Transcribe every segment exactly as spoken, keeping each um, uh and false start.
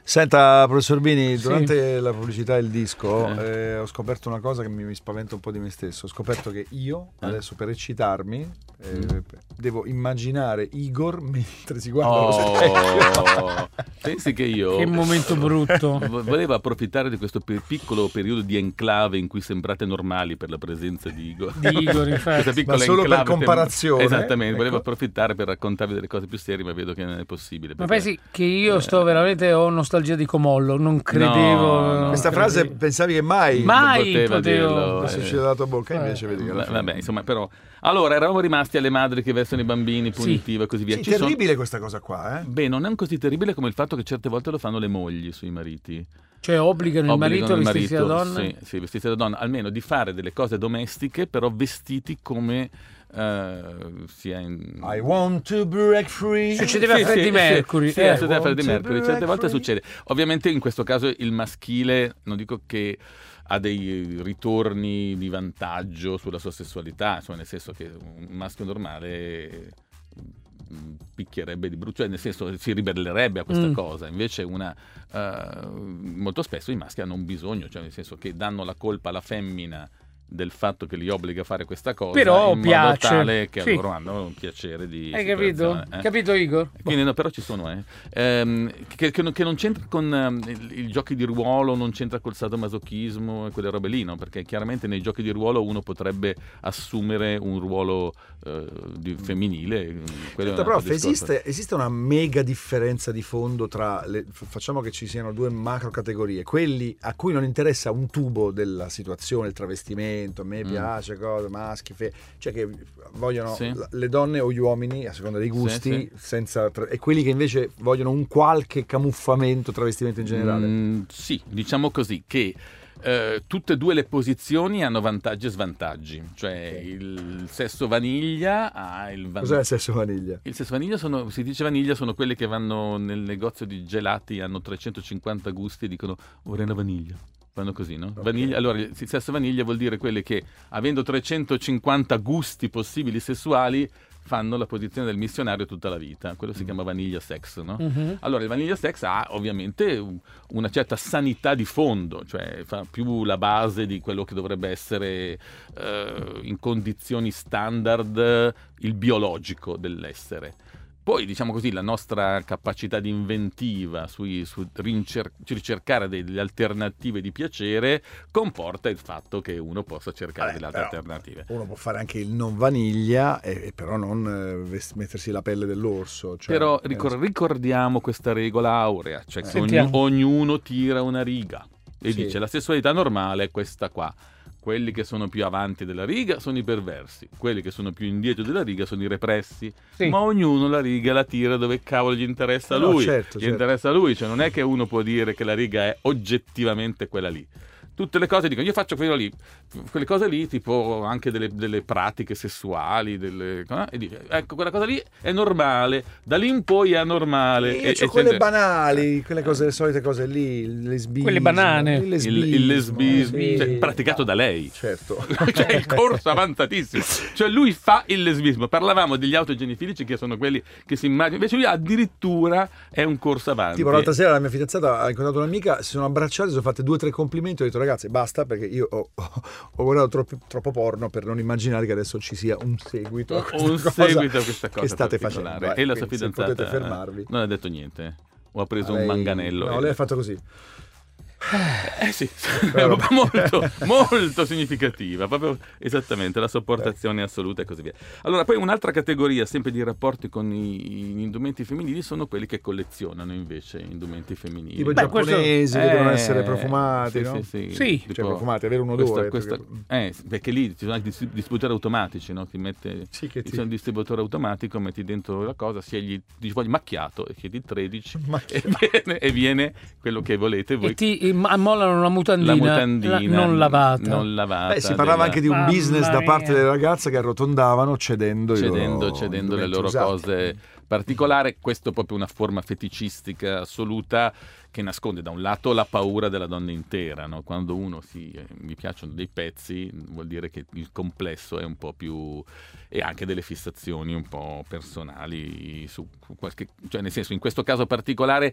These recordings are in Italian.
Senta, professor Bini, durante Sì. la pubblicità del disco Eh. eh, ho scoperto una cosa che mi, mi spaventa un po' di me stesso. Ho scoperto che io, Eh. adesso per eccitarmi, eh, Mm. devo immaginare Igor mentre si guarda allo Oh, specchio. pensi che io Che momento brutto. vo- volevo approfittare di questo pe- piccolo periodo di enclave in cui sembrate normali per la presenza di Igor. Di Igor, infatti. Questa piccola Ma solo per enclave comparazione, Esattamente, ecco. volevo approfittare per raccontarvi delle cose più serie, ma vedo che non è possibile. Ma perché- pensi che io sto veramente, ho nostalgia di Comollo, non credevo. No, no. non Questa frase credevo. pensavi che mai Mai non poteva potevo- dirlo, fosse eh. uscita dalla tua bocca, Eh. invece vedi che alla Va- fine- Vabbè, insomma, però. Allora, eravamo rimasti alle madri che versano i bambini, punitiva e così via. Sì, Ci sono- terribile questa cosa qua, eh? Beh, non è così terribile come il fatto che certe volte lo fanno le mogli sui mariti. Cioè obbligano il marito a Obbligano il vestirsi da marito, donna? Sì, sì, vestirsi da donna, almeno di fare delle cose domestiche, però vestiti come eh, sia in... I want to break free. Succedeva a Freddie Mercury. Sì, eh. succedeva a Freddie Want to Mercury, break certe volte free. succede. Ovviamente in questo caso il maschile, non dico che ha dei ritorni di vantaggio sulla sua sessualità, insomma, nel senso che un maschio normale mm, picchierebbe di brutto, cioè nel senso si ribellerebbe a questa Mm. cosa. Invece una eh, molto spesso i maschi hanno un bisogno, cioè nel senso che danno la colpa alla femmina del fatto che li obbliga a fare questa cosa, Però in piace. modo tale che Sì. loro hanno un piacere di Hai capito? situazione, eh. Capito, Igor? Quindi no, però ci sono, eh. Ehm, che, che non, che non c'entra con ehm, il- i giochi di ruolo, non c'entra col sadomasochismo e quelle robe lì, no? Perché chiaramente nei giochi di ruolo uno potrebbe assumere un ruolo eh, di femminile. quello è Certo, un altro prof, discorso. esiste, esiste una mega differenza di fondo tra le, f- facciamo che ci siano due macro categorie, quelli a cui non interessa un tubo della situazione, il travestimento, a me Mm. piace, cosa, maschi, fe- cioè che vogliono Sì. la- le donne o gli uomini a seconda dei gusti, Sì, sì. senza tra- e quelli che invece vogliono un qualche camuffamento, travestimento in generale. Mm, sì, diciamo così che eh, tutte e due le posizioni hanno vantaggi e svantaggi, cioè Ok. il sesso vaniglia ha il Cos'è vantaggio. il sesso vaniglia? Il sesso vaniglia sono, si dice vaniglia, sono quelli che vanno nel negozio di gelati, hanno trecentocinquanta gusti e dicono vorrei una vaniglia. Vanno così, no? Ok. Vaniglia, allora il sesso vaniglia vuol dire quelli che, avendo trecentocinquanta gusti possibili sessuali, fanno la posizione del missionario tutta la vita. Quello si chiama vaniglia sex, no? Mhm. Allora il vaniglia sex ha ovviamente un- una certa sanità di fondo, cioè fa più la base di quello che dovrebbe essere eh, in condizioni standard eh, il biologico dell'essere. Poi, diciamo così, la nostra capacità di inventiva sui, su rincer- ricercare delle alternative di piacere comporta il fatto che uno possa cercare Vabbè, delle altre però alternative. Uno può fare anche il non vaniglia e, e però non eh, vest- mettersi la pelle dell'orso. Cioè, Però eh, ricor- ricordiamo questa regola aurea, cioè che ognu- Sentiamo. ognuno tira una riga e Sì. dice la sessualità normale è questa qua. Quelli che sono più avanti della riga sono i perversi, quelli che sono più indietro della riga sono i repressi, Sì. ma ognuno la riga la tira dove cavolo gli interessa a No, lui, certo, gli certo. interessa a lui, cioè non è che uno può dire che la riga è oggettivamente quella lì. Tutte le cose dicono io faccio quello lì, quelle cose lì tipo anche delle, delle pratiche sessuali, delle, eh, e dice ecco quella cosa lì è normale, da lì in poi è anormale. Io E- c'ho e quelle sente- banali, quelle cose, le solite cose lì, il lesbismo. Quelle banane. Il il, lesbismo, il lesbismo, sì. cioè, praticato da lei. Certo. Cioè il corso avanzatissimo, cioè lui fa il lesbismo. Parlavamo degli autogenifilici che sono quelli che si immaginano, invece lui addirittura è un corso avanti. Tipo l'altra sera la mia fidanzata ha incontrato un'amica, si sono abbracciate, si sono fatte due o tre complimenti, ho detto ragazze basta perché io ho, ho- ho guardato troppo, troppo porno per non immaginare che adesso ci sia un seguito a questa un cosa seguito a questa cosa che state particolare. facendo. E la Eh, sua quindi se fidanzata potete fermarvi. non ha detto niente, o ha preso Lei- un manganello. No, e- lei ha fatto così. Eh sì, Però- molto, molto significativa, proprio esattamente la sopportazione assoluta e così via. Allora, poi un'altra categoria, sempre di rapporti con i, gli indumenti femminili, sono quelli che collezionano invece indumenti femminili. Tipo i Beh, questo- giapponesi che devono Eh, essere profumati, sì, no? sì, sì. Sì. Tipo Cioè profumati, avere un odore. questa- perché- questa- eh, perché lì ci sono anche dis- distributori automatici, no? Ti mette Sì, che ci ti- sono il distributore automatico, metti dentro la cosa, scegli, dici voglio macchiato e chiedi tredici e Macchiato. viene, e viene quello che volete voi. E ti im- ammollano una mutandina, La mutandina la- non lavata. non lavata Beh, si parlava della- anche di un Mamma business da parte mia. delle ragazze che arrotondavano cedendo, i cedendo, loro cedendo le indumenti loro usati. cose particolari. Questo è proprio una forma feticistica assoluta che nasconde da un lato la paura della donna intera, no? Quando uno si eh, mi piacciono dei pezzi vuol dire che il complesso è un po' più, e anche delle fissazioni un po' personali su qualche, cioè nel senso, in questo caso particolare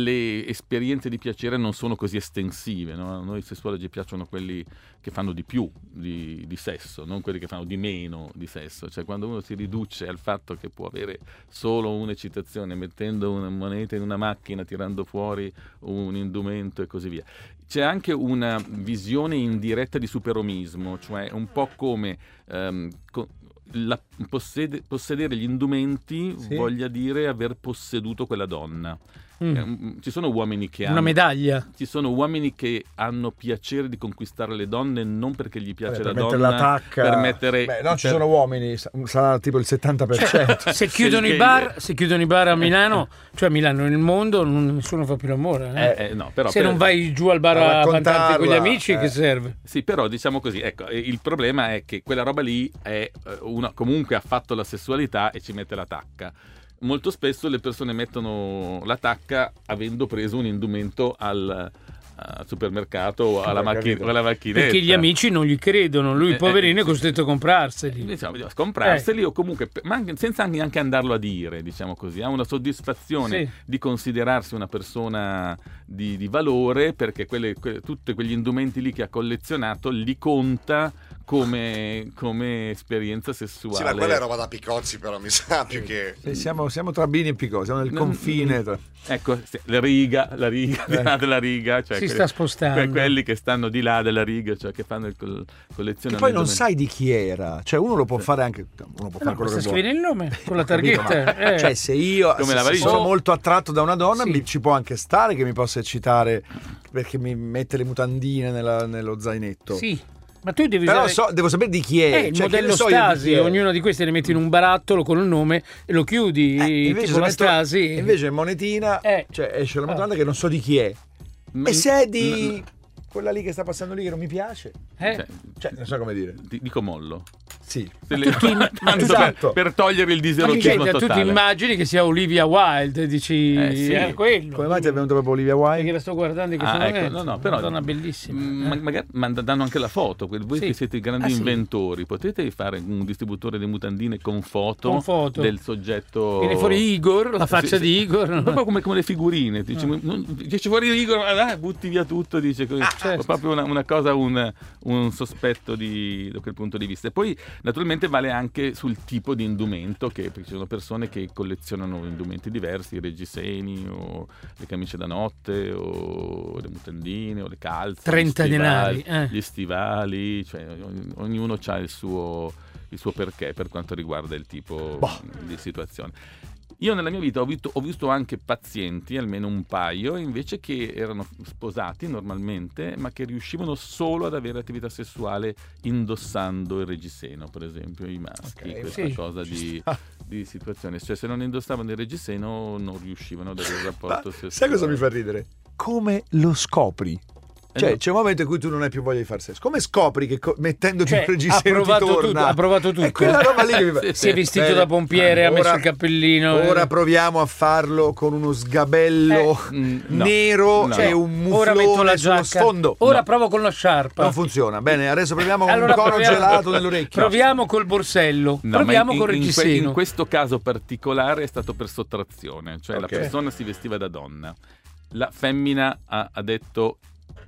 le esperienze di piacere non sono così estensive, no? A noi sessuologi piacciono quelli che fanno di più di, di sesso, non quelli che fanno di meno di sesso, cioè quando uno si riduce al fatto che può avere solo un'eccitazione mettendo una moneta in una macchina, tirando fuori un indumento e così via. C'è anche una visione indiretta di superomismo, cioè un po' come um, co- la, possede, possedere gli indumenti sì. voglia dire aver posseduto quella donna. Mm. Ci sono uomini che hanno una medaglia. Ci sono uomini che hanno piacere di conquistare le donne non perché gli piace Beh, la per donna, la tacca. per mettere. Beh, no, ci per... sono uomini, sarà tipo il settanta per cento. Cioè, se chiudono i bar, se chiudono i bar a Milano, cioè a Milano nel mondo, non, nessuno fa più l'amore. Eh? Eh, eh, no, però, se per... non vai giù al bar a cantarti con gli amici, eh. che serve? Sì, però diciamo così, ecco, il problema è che quella roba lì è una, comunque ha fatto la sessualità e ci mette la tacca. Molto spesso le persone mettono la tacca avendo preso un indumento al, al supermercato o alla, macchina, o alla macchinetta. Perché gli amici non gli credono, lui eh, poverino eh, è costretto a comprarseli. Diciamo, comprarseli eh. o comunque, ma anche, senza anche andarlo a dire, diciamo così, ha una soddisfazione sì. di considerarsi una persona di, di valore, perché quelle, que, tutti quegli indumenti lì che ha collezionato li conta come, come esperienza sessuale. Sì, ma quella è roba da Picozzi, però mi sa più che... Sì, siamo, siamo tra Bini e Picozzi, siamo nel confine. Tra... Ecco, la riga, la riga, eh. di là della riga. Cioè si quelli, sta spostando. Quelli che stanno di là della riga, cioè che fanno il col- collezionamento. E poi non sai di chi era, cioè uno lo può fare anche, uno può no, fare quello che vuole. scrivere il nome con la targhetta. eh. Cioè se io Come se, la se sono oh. molto attratto da una donna, sì. mi, ci può anche stare che mi possa eccitare perché mi mette le mutandine nella, nello zainetto. Sì. Ma tu devi Però usare... so, devo sapere di chi è. Eh, il cioè, modello so Stasi, di ognuno di questi le metti in un barattolo con un nome e lo chiudi, eh, invece tipo la metto, Stasi. Invece monetina, eh. cioè esce la mutanda oh. che non so di chi è. Ma, e se è di no, quella lì che sta passando lì che non mi piace? Eh? Cioè, cioè, non so come dire. Dico mollo. Sì. Le... Tu ti... esatto. per, per togliere il diserotismo totale. Tu ti immagini che sia Olivia Wilde, dici eh, sì. è quello. Come mai ti è venuto proprio Olivia Wilde? Perché la sto guardando in questo ah, momento. Ecco, no, no, però, una donna bellissima. Ma, eh. magari ma danno anche la foto. Voi sì. che siete i grandi ah, inventori, sì. potete fare un distributore di mutandine con foto, con foto. del soggetto. Viene fuori Igor, la faccia sì, di Igor. No? Proprio come, come le figurine. Dice, no. non, dice fuori Igor, ah, butti via tutto. Dice così. Ah, certo. Proprio una, una cosa, un, un sospetto di, da quel punto di vista. E poi naturalmente vale anche sul tipo di indumento, che perché ci sono persone che collezionano indumenti diversi, i reggiseni o le camicie da notte o le mutandine o le calze, trenta gli denari, stivali, eh. gli stivali, cioè ognuno ha il suo, il suo perché per quanto riguarda il tipo boh. di situazione. Io nella mia vita ho visto, ho visto anche pazienti, almeno un paio, invece che erano sposati normalmente, ma che riuscivano solo ad avere attività sessuale indossando il reggiseno, per esempio, i maschi. Okay, questa sì. cosa di, di situazione. Cioè se non indossavano il reggiseno non riuscivano ad avere un rapporto sessuale. Sai cosa mi fa ridere? Come lo scopri? Cioè, c'è un momento in cui tu non hai più voglia di far sesso. Come scopri che co- mettendoti cioè, il reggiseno ti torna? Tutto, ha provato tutto. È quella roba lì che mi fa... sì, si è vestito Bene. da pompiere, ha messo il cappellino. Ora eh. proviamo a farlo con uno sgabello eh. no. nero no. e un muflone ora la sullo sfondo. Ora no. provo con la sciarpa. Non funziona. Bene, adesso proviamo con allora un cono proviamo, gelato nell'orecchio. Proviamo col borsello. No, proviamo in, col reggiseno. In, que- in questo caso particolare è stato per sottrazione. Cioè okay. la persona si vestiva da donna. La femmina ha, ha detto...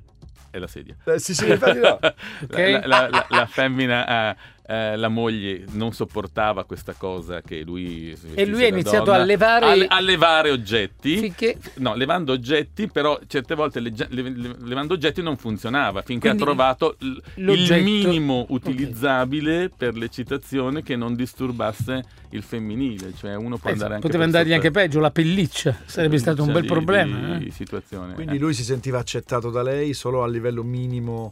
è la sedia. Eh, sì, sì, infatti no. okay. la, la, la, la femmina, eh, eh, la moglie non sopportava questa cosa che lui e lui ha iniziato donna, a levare a, a levare oggetti. Finché... no, levando oggetti, però certe volte le, le, le, levando oggetti non funzionava finché Quindi ha trovato l, l'oggetto... il minimo utilizzabile okay. per l'eccitazione che non disturbasse il femminile, cioè uno può eh, andare anche poteva andargli sotto... anche peggio, la pelliccia sarebbe stato un bel di, problema di eh. situazione. Quindi eh. lui si sentiva accettato da lei solo a livello minimo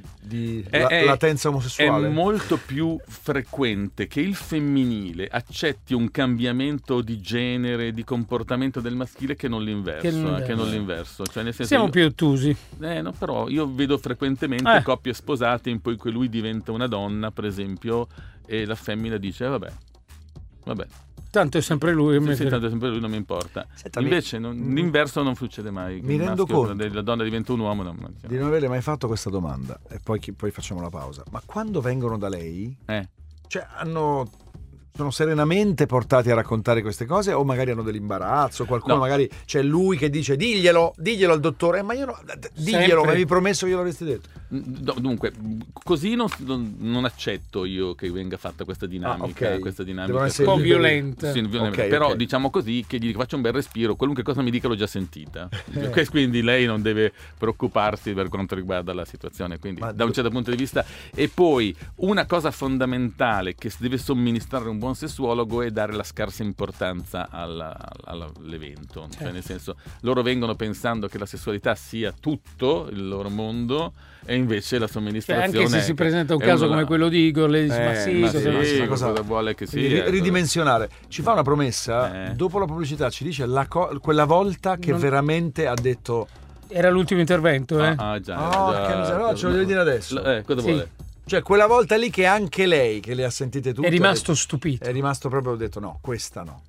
di è, la, è, latenza omosessuale. È molto più frequente che il femminile accetti un cambiamento di genere, di comportamento del maschile che non l'inverso, che non, eh, che non l'inverso. Cioè, nel senso siamo io, più ottusi. Eh, no, però io vedo frequentemente eh. coppie sposate in cui lui diventa una donna, per esempio, e la femmina dice eh, vabbè. vabbè. Tanto è sempre lui. Sì, sì, tanto è sempre lui, non mi importa. Senta, Invece mi... non, l'inverso non succede mai. Mi Il rendo maschio, conto la donna diventa un uomo. Non, non di non averle mai fatto questa domanda e poi, poi facciamo la pausa. Ma quando vengono da lei, eh. cioè hanno... sono serenamente portati a raccontare queste cose o magari hanno dell'imbarazzo, qualcuno No. magari c'è lui che dice diglielo, diglielo al dottore, eh, ma io no, diglielo, Sempre. mi avevi promesso che glielo avresti detto. No, dunque, così non, non, non accetto io che venga fatta questa dinamica. Ah, ok. Questa dinamica Devono essere Un po' liberi. violenta. Sì, violenta. Ok, però ok. diciamo così che gli faccio un bel respiro, qualunque cosa mi dica l'ho già sentita. Que- quindi lei non deve preoccuparsi per quanto riguarda la situazione, quindi Ma da un certo punto di vista. E poi una cosa fondamentale che si deve somministrare un buon sessuologo è dare la scarsa importanza alla- alla- all'evento, cioè Certo. nel senso loro vengono pensando che la sessualità sia tutto il loro mondo e invece la Cioè, somministrazione anche se si è- presenta un è caso una- come quello di Igor, lei dice, Eh, ma sì, ma cosa sì, ma sì. ma cosa- cosa vuole che Quindi sia, ri- ridimensionare. Ci fa una promessa, Eh. dopo la pubblicità ci dice la co- quella volta che Non- veramente ha detto Era l'ultimo intervento, eh? Ah, ah, già, oh, già. che miseria, no, ce lo devi dire adesso. Eh, cosa Sì. vuole? Cioè quella volta lì che anche lei, che le ha sentite tutte, È rimasto ha stupito. detto- è rimasto proprio, ha detto no, questa no.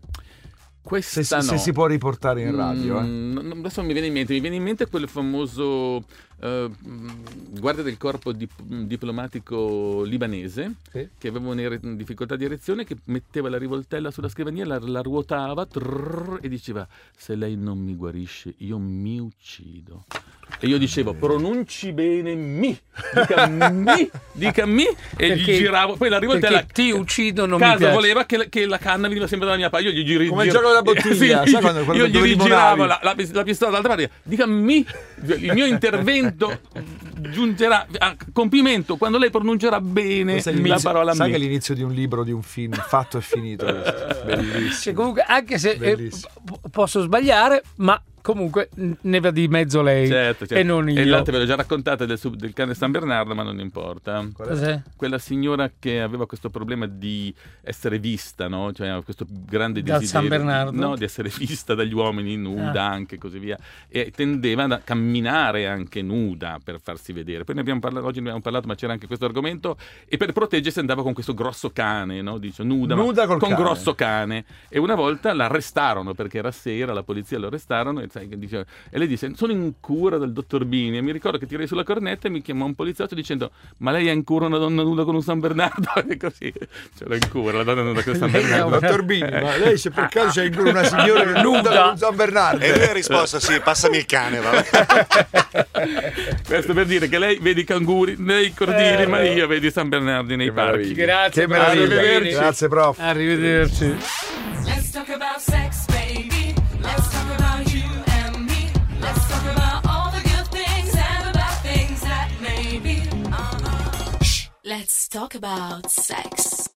Questa Se, no. se si può riportare in radio, eh. Mm, no, adesso mi viene in mente, mi viene in mente quel famoso eh, guardia del corpo dip- diplomatico libanese Sì. che aveva una ere- difficoltà di erezione, che metteva la rivoltella sulla scrivania, la, la ruotava trrr, e diceva: se lei non mi guarisce io mi uccido. E io dicevo: pronunci bene mi, dica mi, dica mi, e Perché- gli giravo, poi la rivoltella Perché ti uccido, non mi casa piace. voleva che la, che la canna veniva sempre dalla mia parte. Io gli giri, Come il giro- gioco della bottiglia, Sì, sai quando- quello io dove gli limonavi? rigiravo la, la, la pistola dall'altra parte. Dica mi, il mio intervento giungerà a compimento quando lei pronuncerà bene Questo è la l'inizio- parola sai mi. che è l'inizio di un libro, di un film fatto e finito questo. Bellissimo. Cioè, comunque, anche se eh, Bellissimo. p- posso sbagliare, ma comunque n- ne va di mezzo lei Certo, certo. e non io. E l'altra ve l'ho già raccontata del, sub- del cane San Bernardo, ma non importa. Qual è? Cos'è? Quella signora che aveva questo problema di essere vista, no? Cioè aveva questo grande Dal desiderio San Bernardo? no, di essere vista dagli uomini nuda, Ah. anche così via, e tendeva a camminare anche nuda per farsi vedere. Poi ne abbiamo parlato, oggi ne abbiamo parlato, ma c'era anche questo argomento, e per proteggersi andava con questo grosso cane, no? Dice nuda, ma Nuda col con cane. grosso cane. E una volta l'arrestarono perché era sera, la polizia lo arrestarono e, sai, che dice, e lei disse: sono in cura del dottor Bini. E mi ricordo che tirai sulla cornetta e mi chiamò un poliziotto dicendo: ma lei è in cura una donna nuda con un San Bernardo? E così c'era in cura la donna nuda con un San Lei è Bernardo. un- Dottor Bini, ma lei se per caso c'è in culo una signora che nuda con un San Bernardo? E lui ha risposto: sì, passami il cane, vabbè. Questo per dire che lei vede i canguri nei cordini, Eh, ma io vedi San Bernardo nei Che parchi. meraviglia. Grazie, Che meraviglia. arrivederci. Grazie, prof. Arrivederci. Let's talk about sex, baby. Let's talk about you and me. Let's talk about all the good things and the bad things that may be. Uh-huh. Shh. Let's talk about sex.